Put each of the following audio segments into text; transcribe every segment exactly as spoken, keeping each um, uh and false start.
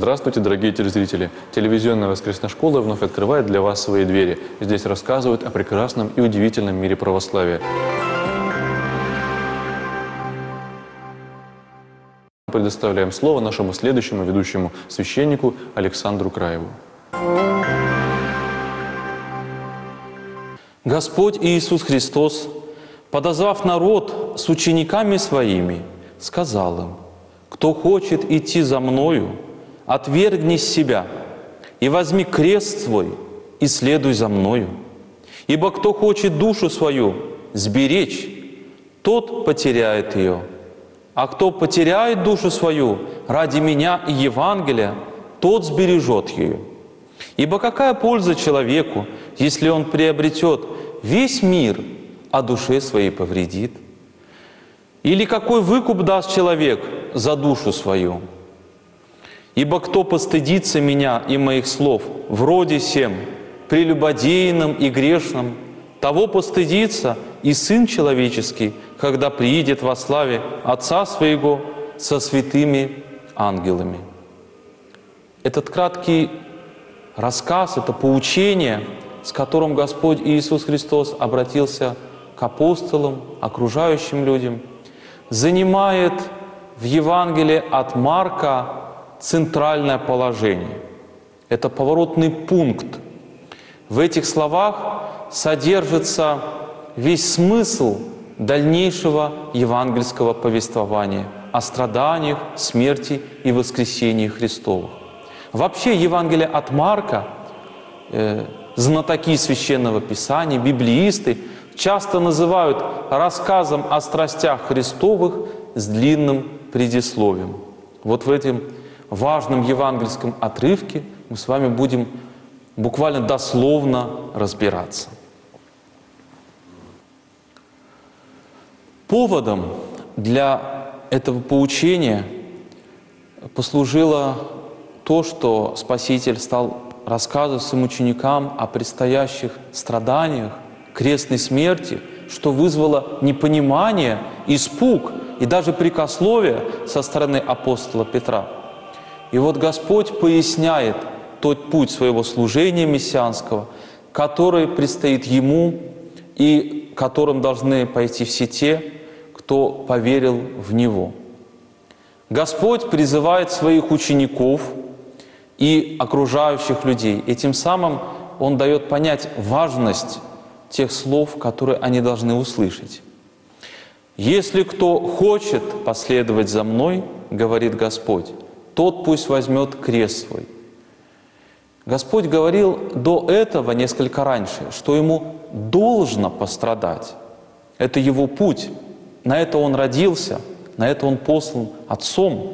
Здравствуйте, дорогие телезрители! Телевизионная воскресная школа вновь открывает для вас свои двери. Здесь рассказывают о прекрасном и удивительном мире православия. Предоставляем слово нашему следующему ведущему священнику Александру Краеву. Господь Иисус Христос, подозвав народ с учениками Своими, сказал им: «Кто хочет идти за Мною, отвергни себя и возьми крест свой и следуй за Мною. Ибо кто хочет душу свою сберечь, тот потеряет ее. А кто потеряет душу свою ради Меня и Евангелия, тот сбережет ее. Ибо какая польза человеку, если он приобретет весь мир, а душе своей повредит? Или какой выкуп даст человек за душу свою? Ибо кто постыдится Меня и Моих слов вроде сем, прелюбодейным и грешным, того постыдится и Сын Человеческий, когда приидет во славе Отца Своего со святыми ангелами». Этот краткий рассказ, это поучение, с которым Господь Иисус Христос обратился к апостолам, окружающим людям, занимает в Евангелии от Марка центральное положение. Это поворотный пункт. В этих словах содержится весь смысл дальнейшего евангельского повествования о страданиях, смерти и воскресении Христовых. Вообще Евангелие от Марка, э, знатоки Священного Писания, библеисты часто называют рассказом о страстях Христовых с длинным предисловием. Вот в этом важном евангельском отрывке мы с вами будем буквально дословно разбираться. Поводом для этого поучения послужило то, что Спаситель стал рассказывать своим ученикам о предстоящих страданиях, крестной смерти, что вызвало непонимание, испуг и даже прикословие со стороны апостола Петра. И вот Господь поясняет тот путь своего служения мессианского, который предстоит Ему и которым должны пойти все те, кто поверил в Него. Господь призывает своих учеников и окружающих людей, и тем самым Он дает понять важность тех слов, которые они должны услышать. «Если кто хочет последовать за Мной, — говорит Господь, — тот пусть возьмет крест свой». Господь говорил до этого, несколько раньше, что Ему должно пострадать. Это Его путь. На это Он родился, на это Он послан Отцом.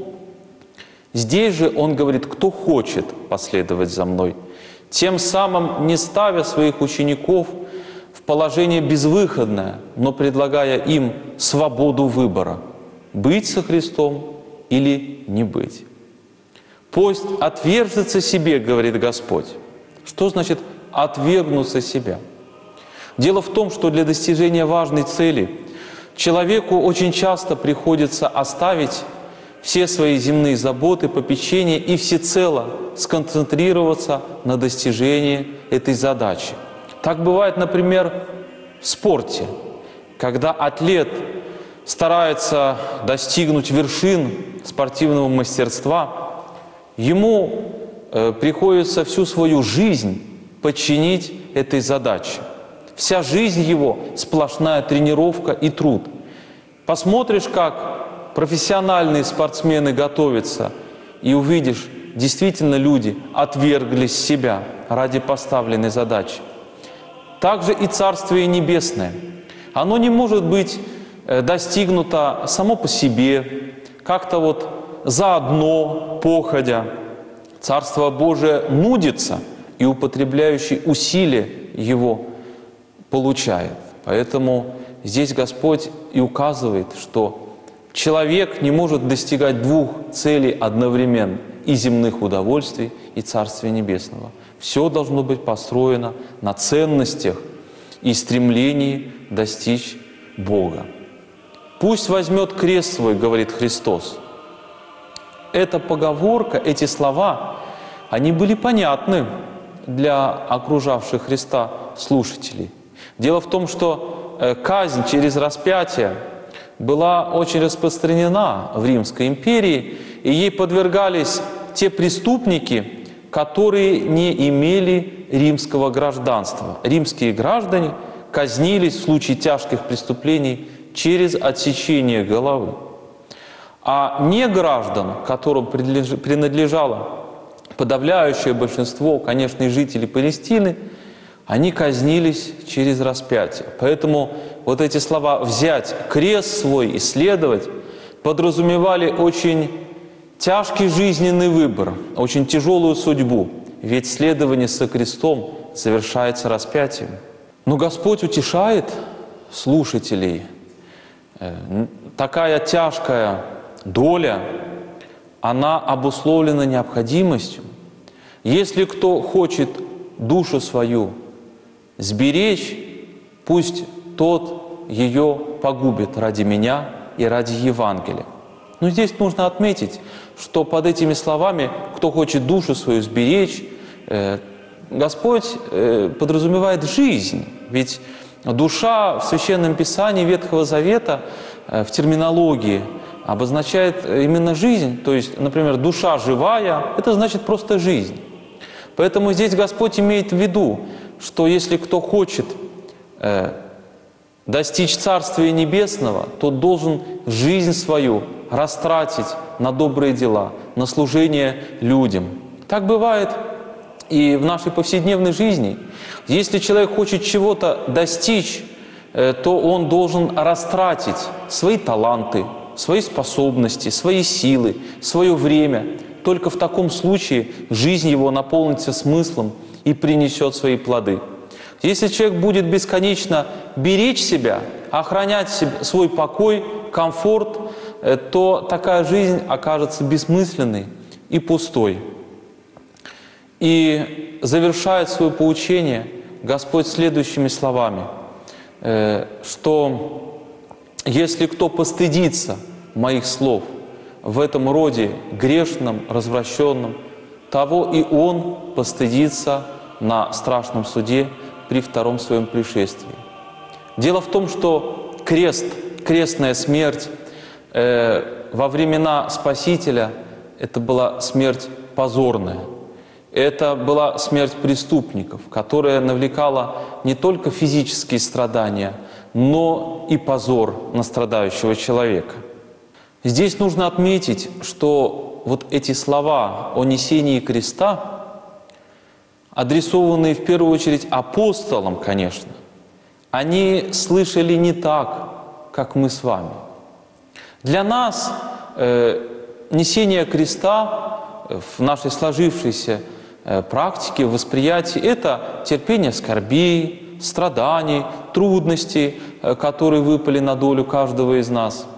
Здесь же Он говорит: кто хочет последовать за Мной, тем самым не ставя своих учеников в положение безвыходное, но предлагая им свободу выбора – быть со Христом или не быть. «Пусть отвержется себе, — говорит Господь». Что значит «отвергнуться себя»? Дело в том, что для достижения важной цели человеку очень часто приходится оставить все свои земные заботы, попечения и всецело сконцентрироваться на достижении этой задачи. Так бывает, например, в спорте, когда атлет старается достигнуть вершин спортивного мастерства, ему э, приходится всю свою жизнь подчинить этой задаче. Вся жизнь его – сплошная тренировка и труд. Посмотришь, как профессиональные спортсмены готовятся, и увидишь, действительно люди отверглись себя ради поставленной задачи. Также и Царствие Небесное. Оно не может быть достигнуто само по себе, как-то вот заодно, походя. Царство Божие нудится, и употребляющий усилия его получает. Поэтому здесь Господь и указывает, что человек не может достигать двух целей одновременно – и земных удовольствий, и Царствия Небесного. Все должно быть построено на ценностях и стремлении достичь Бога. «Пусть возьмет крест свой, — говорит Христос». эта поговорка, эти слова, они были понятны для окружавших Христа слушателей. Дело в том, что казнь через распятие была очень распространена в Римской империи, и ей подвергались те преступники, которые не имели римского гражданства. Римские граждане казнились в случае тяжких преступлений через отсечение головы. А не граждан, которым принадлежало подавляющее большинство, конечно, и жителей Палестины, они казнились через распятие. Поэтому вот эти слова «взять крест свой, исследовать» подразумевали очень тяжкий жизненный выбор, очень тяжелую судьбу. Ведь следование со крестом совершается распятием. Но Господь утешает слушателей. Такая тяжкая доля, она обусловлена необходимостью. Если кто хочет душу свою сберечь, пусть тот ее погубит ради меня и ради Евангелия. Но здесь нужно отметить, что под этими словами «кто хочет душу свою сберечь», Господь подразумевает жизнь. Ведь душа в Священном Писании Ветхого Завета в терминологии обозначает именно жизнь. То есть, например, душа живая – это значит просто жизнь. Поэтому здесь Господь имеет в виду, что если кто хочет э, достичь Царствия Небесного, то должен жизнь свою растратить на добрые дела, на служение людям. Так бывает и в нашей повседневной жизни. Если человек хочет чего-то достичь, э, то он должен растратить свои таланты, свои способности, свои силы, свое время. Только в таком случае жизнь его наполнится смыслом и принесет свои плоды. Если человек будет бесконечно беречь себя, охранять свой покой, комфорт, то такая жизнь окажется бессмысленной и пустой. И завершает свое поучение Господь следующими словами, что если кто постыдится моих слов в этом роде грешном, развращенном, того и он постыдится на страшном суде при втором своем пришествии. Дело в том, что крест, крестная смерть э, во времена Спасителя это была смерть позорная. Это была смерть преступников, которая навлекала не только физические страдания, но и позор на страдающего человека. Здесь нужно отметить, что вот эти слова о несении креста, адресованные в первую очередь апостолам, конечно, они слышали не так, как мы с вами. Для нас э, несение креста в нашей сложившейся э, практике, восприятии – это терпение скорбей, страданий, трудностей, э, которые выпали на долю каждого из нас.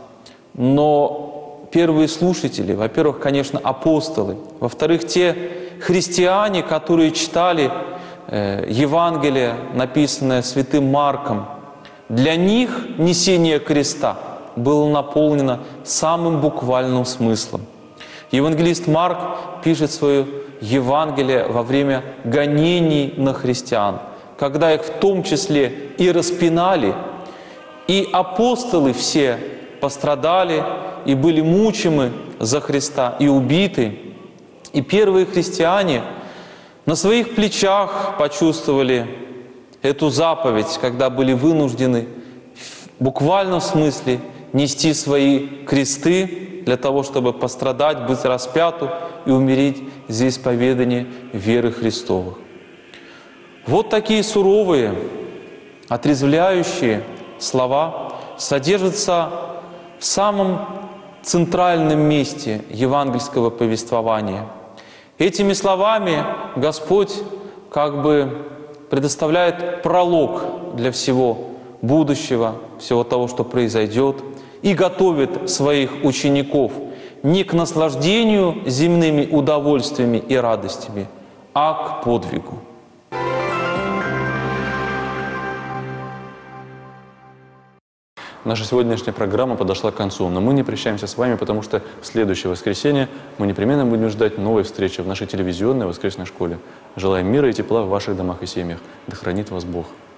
Но первые слушатели, во-первых, конечно, апостолы, во-вторых, те христиане, которые читали э, Евангелие, написанное святым Марком, для них несение креста было наполнено самым буквальным смыслом. Евангелист Марк пишет свое Евангелие во время гонений на христиан, когда их в том числе и распинали, и апостолы все пострадали и были мучимы за Христа и убиты. И первые христиане на своих плечах почувствовали эту заповедь, когда были вынуждены в буквальном смысле нести свои кресты для того, чтобы пострадать, быть распяту и умереть за исповедание веры Христовых. Вот такие суровые, отрезвляющие слова содержатся в самом центральном месте евангельского повествования. Этими словами Господь как бы предоставляет пролог для всего будущего, всего того, что произойдет, и готовит своих учеников не к наслаждению земными удовольствиями и радостями, а к подвигу. Наша сегодняшняя программа подошла к концу, но мы не прощаемся с вами, потому что в следующее воскресенье мы непременно будем ждать новой встречи в нашей телевизионной воскресной школе. Желаем мира и тепла в ваших домах и семьях. Да хранит вас Бог.